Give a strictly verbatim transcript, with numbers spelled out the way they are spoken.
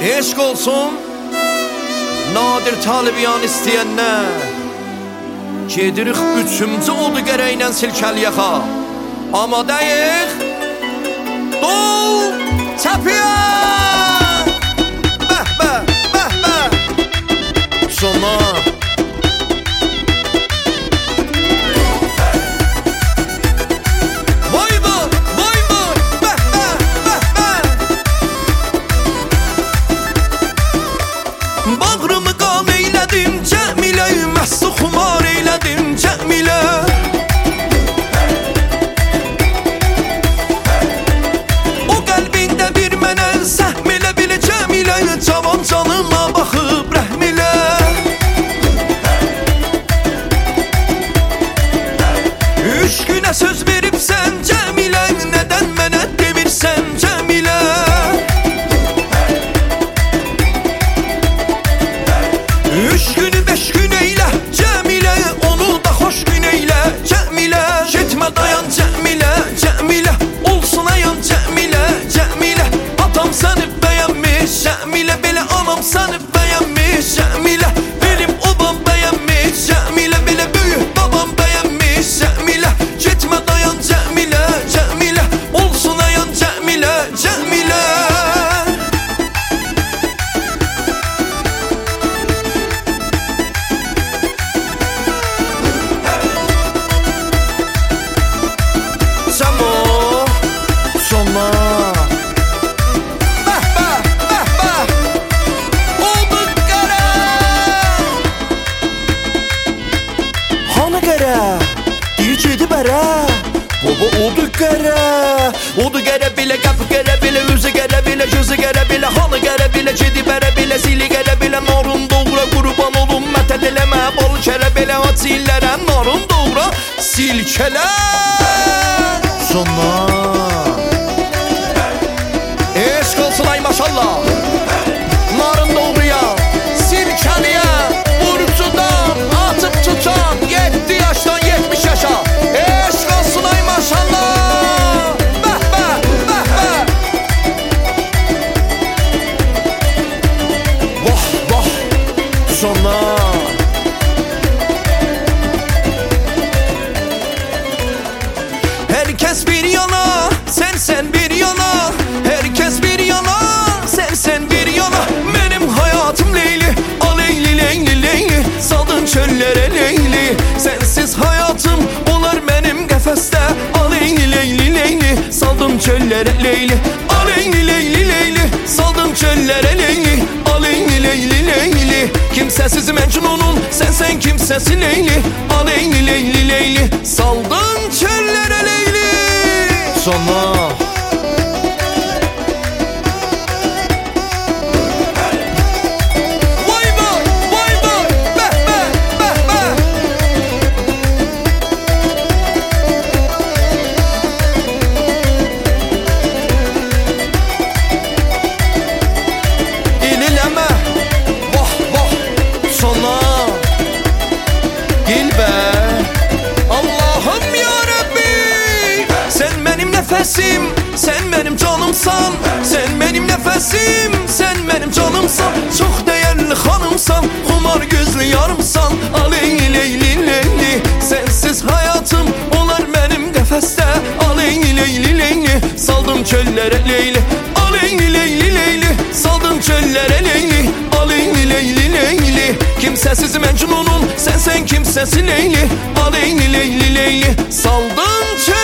Eşq olsun nadir talibiyan istəyənlər. Gedirik üçüncü oldu gərəklə silkəliyaxa. Amadayıq Dol çəpiyə. Bəh bəh bəh bəh. Sona bağrımı qam eylədim Cəmilə, məstu xumar eylədim Cəmilə. O qəlbində bir mənə səhm elə bilə Cəmilə, cavan canıma baxıb rəhm elə. Üç günə söz veribsən Cəmilə, nədən mənə demirsən Cəmilə. Üç günü beş gün eylə Cəmilə, onu da xoş gün eylə Cəmilə. Getmə dayan Cəmilə, Cəmilə, olsun ayan Cəmilə, Cəmilə. Atam səni bəyənmiş Cəmilə, belə anam səni bəyənmiş Cəmilə. Benim obam bəyənmiş Cəmilə, belə böyük babam bəyənmiş Cəmilə. Getmə dayan Cəmilə, Cəmilə, olsun ayan Cəmilə, Cəmilə. Sona bəh bəh bəh bəh. Oldu qərə. Hanı qərə? Deyir gedi bərə. Baba oldu qərə. Oldu qərə bilə, qapı qərə bilə, üzü qərə bilə, gözü qərə bilə. Hanı qərə bilə, gedi bərə bilə, zili qərə bilə. Narın doğra qurban olum, mətəl eləmə bol kərə bilə. Aç illərə narın doğra silkələ. Sona eşq olsun ay maşallah. Narın doğruya, silkəliyə, burcudan atıp tutan yedi yaşdan yetmiş yaşa. Eşq olsun ay maşallah. Bəh bəh bəh bəh. Vah vah. Sona herkes bir yana, sen sen bir yana. Herkes bir yana, sen sen bir yana. Benim hayatım Leyli, a Leyli Leyli Leyli. Saldın çöllere Leyli, sensiz hayatım olar benim qəfəsdə. A Leyli Leyli Leyli, saldın çöllere Leyli. A Leyli Leyli Leyli, saldın çöllere Leyli. A Leyli Leyli Leyli, kimsəsiz Məcnunun, sen sen kimsəsi Leyli. A Leyli Leyli Leyli, saldın çöllere Leyli. Sona nefesim, sen benim canımsan. Sen benim nefesim, sen benim canımsan. Çok değerli hanımsan, kumar gözlü yarımsan. A Leyli Leyli Leyli, sensiz hayatım olar benim qəfəsdə. A Leyli Leyli Leyli, saldım çöllere Leyli. A Leyli Leyli Leyli, saldım çöllere Leyli. A Leyli Leyli Leyli, kimsəsiz Məcnunun, sen sen kimsəsi Leyli. A Leyli Leyli Leyli, saldım çöllere